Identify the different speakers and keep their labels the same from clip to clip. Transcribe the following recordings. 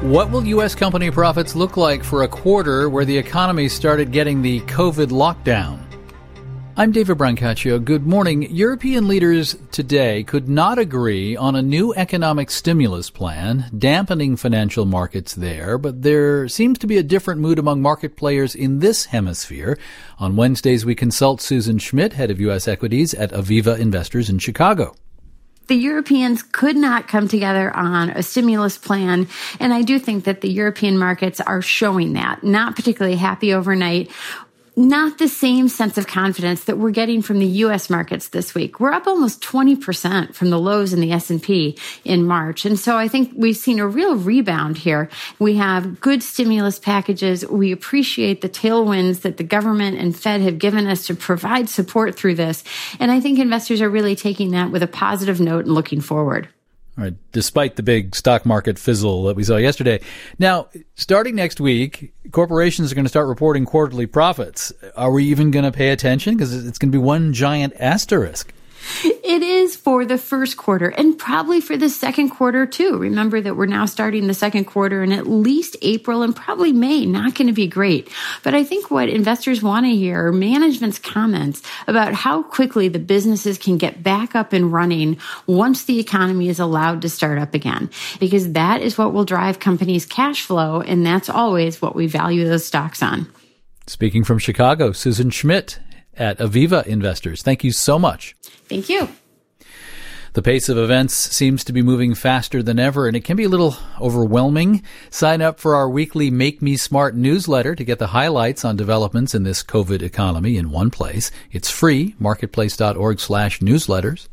Speaker 1: What will U.S. company profits look like for a quarter where the economy started getting the COVID lockdown? I'm David Brancaccio. Good morning. European leaders today could not agree on a new economic stimulus plan, dampening financial markets there, but there seems to be a different mood among market players in this hemisphere. On Wednesdays, we consult Susan Schmidt, head of U.S. equities at Aviva Investors in Chicago.
Speaker 2: The Europeans could not come together on a stimulus plan, and I do think that the European markets are showing that. Not particularly happy overnight. Not the same sense of confidence that we're getting from the U.S. markets this week. We're up almost 20% from the lows in the S&P in March. And so I think we've seen a real rebound here. We have good stimulus packages. We appreciate the tailwinds that the government and Fed have given us to provide support through this. And I think investors are really taking that with a positive note and looking forward.
Speaker 1: All right, despite the big stock market fizzle that we saw yesterday. Now, starting next week, corporations are going to start reporting quarterly profits. Are we even going to pay attention? Because it's going to be one giant asterisk.
Speaker 2: It is for the first quarter and probably for the second quarter, too. Remember that we're now starting the second quarter, and at least April and probably May not going to be great. But I think what investors want to hear are management's comments about how quickly the businesses can get back up and running once the economy is allowed to start up again, because that is what will drive companies' cash flow, and that's always what we value those stocks on.
Speaker 1: Speaking from Chicago, Susan Schmidt at Aviva Investors. Thank you so much.
Speaker 2: Thank you.
Speaker 1: The pace of events seems to be moving faster than ever, and it can be a little overwhelming. Sign up for our weekly Make Me Smart newsletter to get the highlights on developments in this COVID economy in one place. It's free, marketplace.org/newsletters.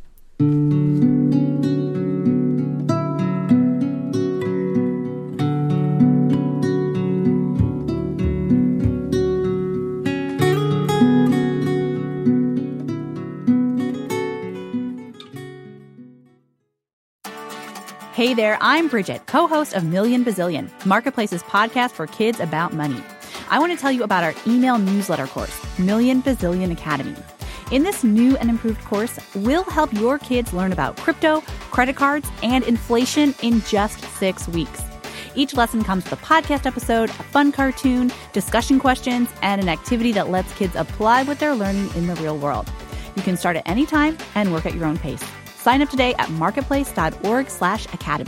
Speaker 3: Hey there, I'm Bridget, co-host of Million Bazillion, Marketplace's podcast for kids about money. I want to tell you about our email newsletter course, Million Bazillion Academy. In this new and improved course, we'll help your kids learn about crypto, credit cards, and inflation in just 6 weeks. Each lesson comes with a podcast episode, a fun cartoon, discussion questions, and an activity that lets kids apply what they're learning in the real world. You can start at any time and work at your own pace. Sign up today at marketplace.org/academy.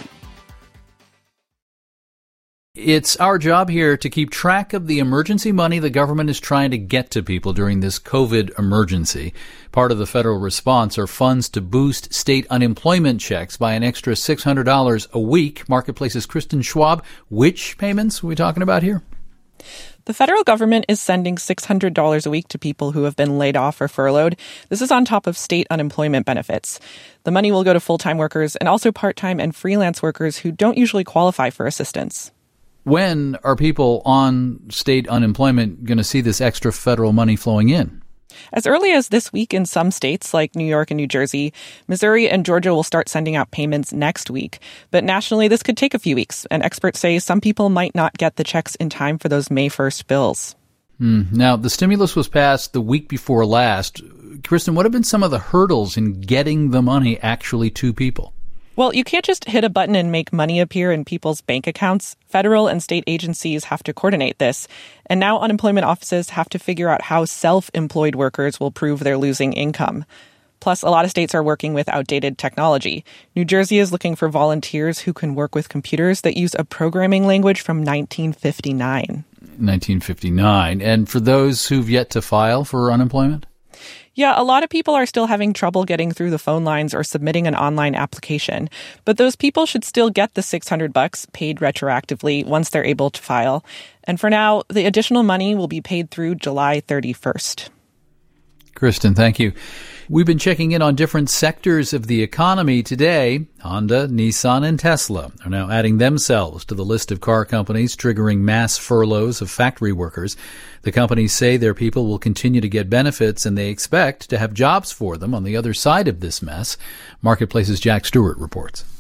Speaker 1: It's our job here to keep track of the emergency money the government is trying to get to people during this COVID emergency. Part of the federal response are funds to boost state unemployment checks by an extra $600 a week. Marketplace's Kristen Schwab. Which payments are we talking about here?
Speaker 4: The federal government is sending $600 a week to people who have been laid off or furloughed. This is on top of state unemployment benefits. The money will go to full-time workers and also part-time and freelance workers who don't usually qualify for assistance.
Speaker 1: When are people on state unemployment going to see this extra federal money flowing in?
Speaker 4: As early as this week in some states like New York and New Jersey. Missouri and Georgia will start sending out payments next week. But nationally, this could take a few weeks, and experts say some people might not get the checks in time for those May 1st bills.
Speaker 1: Now, the stimulus was passed the week before last. Kristen, what have been some of the hurdles in getting the money actually to people?
Speaker 4: Well, you can't just hit a button and make money appear in people's bank accounts. Federal and state agencies have to coordinate this. And now unemployment offices have to figure out how self-employed workers will prove they're losing income. Plus, a lot of states are working with outdated technology. New Jersey is looking for volunteers who can work with computers that use a programming language from 1959.
Speaker 1: 1959. And for those who've yet to file for unemployment?
Speaker 4: Yeah, a lot of people are still having trouble getting through the phone lines or submitting an online application. But those people should still get the $600 paid retroactively once they're able to file. And for now, the additional money will be paid through July 31st.
Speaker 1: Kristen, thank you. We've been checking in on different sectors of the economy today. Honda, Nissan, and Tesla are now adding themselves to the list of car companies triggering mass furloughs of factory workers. The companies say their people will continue to get benefits, and they expect to have jobs for them on the other side of this mess. Marketplace's Jack Stewart reports.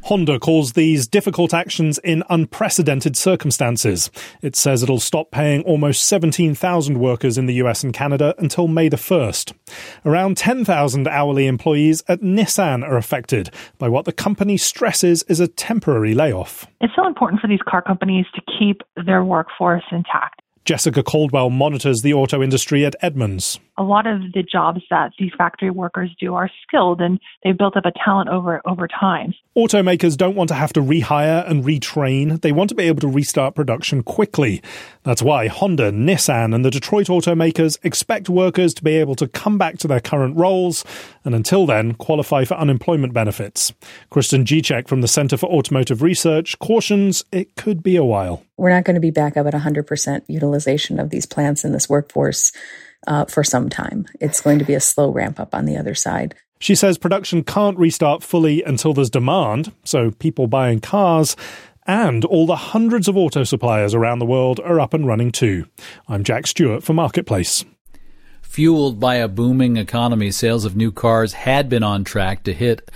Speaker 5: Honda calls these difficult actions in unprecedented circumstances. It says it'll stop paying almost 17,000 workers in the US and Canada until May the 1st. Around 10,000 hourly employees at Nissan are affected by what the company stresses is a temporary layoff.
Speaker 6: It's so important for these car companies to keep their workforce intact.
Speaker 5: Jessica Caldwell monitors the auto industry at Edmunds.
Speaker 6: A lot of the jobs that these factory workers do are skilled, and they've built up a talent over time.
Speaker 5: Automakers don't want to have to rehire and retrain. They want to be able to restart production quickly. That's why Honda, Nissan, and the Detroit automakers expect workers to be able to come back to their current roles and until then qualify for unemployment benefits. Kristen Gicek from the Center for Automotive Research cautions it could be a while.
Speaker 7: We're not going to be back up at 100% utilization of these plants and this workforce for some time. It's going to be a slow ramp up on the other side.
Speaker 5: She says production can't restart fully until there's demand, so people buying cars and all the hundreds of auto suppliers around the world are up and running too. I'm Jack Stewart for Marketplace.
Speaker 1: Fueled by a booming economy, sales of new cars had been on track to hit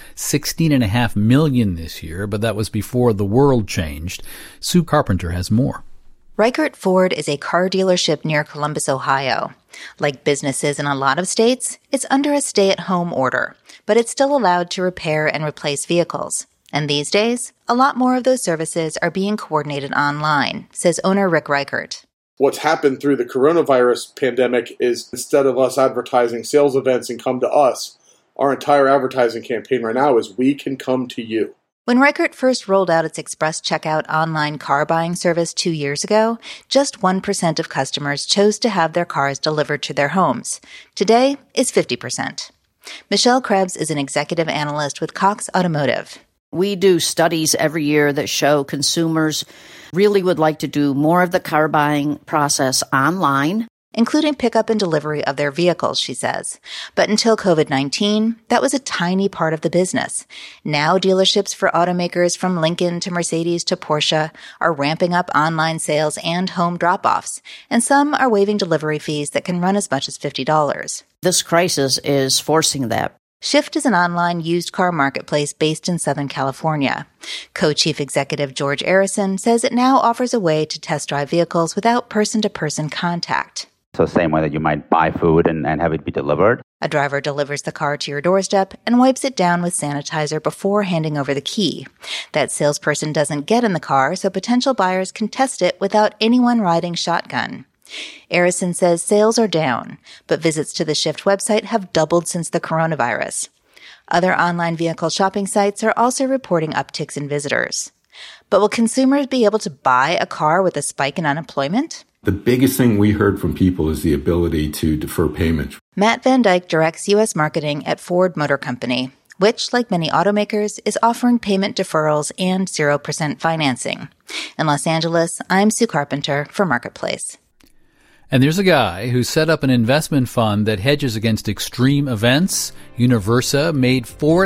Speaker 1: 16.5 million this year, but that was before the world changed. Sue Carpenter has more.
Speaker 8: Reichert Ford is a car dealership near Columbus, Ohio. Like businesses in a lot of states, it's under a stay-at-home order, but it's still allowed to repair and replace vehicles. And these days, a lot more of those services are being coordinated online, says owner Rick Reichert.
Speaker 9: What's happened through the coronavirus pandemic is instead of us advertising sales events and come to us, our entire advertising campaign right now is we can come to you.
Speaker 8: When Reichert first rolled out its express checkout online car buying service 2 years ago, just 1% of customers chose to have their cars delivered to their homes. Today, it's 50%. Michelle Krebs is an executive analyst with Cox Automotive.
Speaker 10: We do studies every year that show consumers really would like to do more of the car buying process online,
Speaker 8: including pickup and delivery of their vehicles, she says. But until COVID-19, that was a tiny part of the business. Now dealerships for automakers from Lincoln to Mercedes to Porsche are ramping up online sales and home drop-offs, and some are waiving delivery fees that can run as much as $50.
Speaker 10: This crisis is forcing that.
Speaker 8: Shift is an online used car marketplace based in Southern California. Co-chief executive George Arison says it now offers a way to test drive vehicles without person-to-person contact.
Speaker 11: So same way that you might buy food and have it be delivered.
Speaker 8: A driver delivers the car to your doorstep and wipes it down with sanitizer before handing over the key. That salesperson doesn't get in the car, so potential buyers can test it without anyone riding shotgun. Arison says sales are down, but visits to the Shift website have doubled since the coronavirus. Other online vehicle shopping sites are also reporting upticks in visitors. But will consumers be able to buy a car with a spike in unemployment?
Speaker 12: The biggest thing we heard from people is the ability to defer payment.
Speaker 8: Matt Van Dyke directs U.S. marketing at Ford Motor Company, which, like many automakers, is offering payment deferrals and 0% financing. In Los Angeles, I'm Sue Carpenter for Marketplace.
Speaker 1: And there's a guy who set up an investment fund that hedges against extreme events. Universa made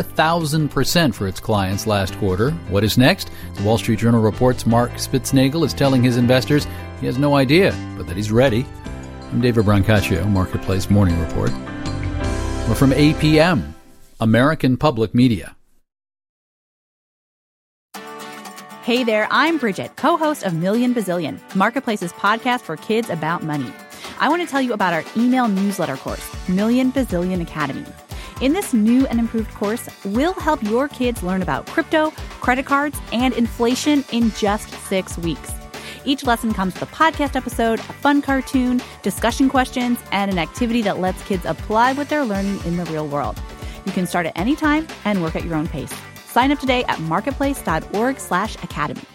Speaker 1: 4,000% for its clients last quarter. What is next? The Wall Street Journal reports Mark Spitznagel is telling his investors he has no idea, but that he's ready. I'm David Brancaccio, Marketplace Morning Report. We're from APM, American Public Media.
Speaker 3: Hey there, I'm Bridget, co-host of Million Bazillion, Marketplace's podcast for kids about money. I want to tell you about our email newsletter course, Million Bazillion Academy. In this new and improved course, we'll help your kids learn about crypto, credit cards, and inflation in just 6 weeks. Each lesson comes with a podcast episode, a fun cartoon, discussion questions, and an activity that lets kids apply what they're learning in the real world. You can start at any time and work at your own pace. Sign up today at marketplace.org/academy.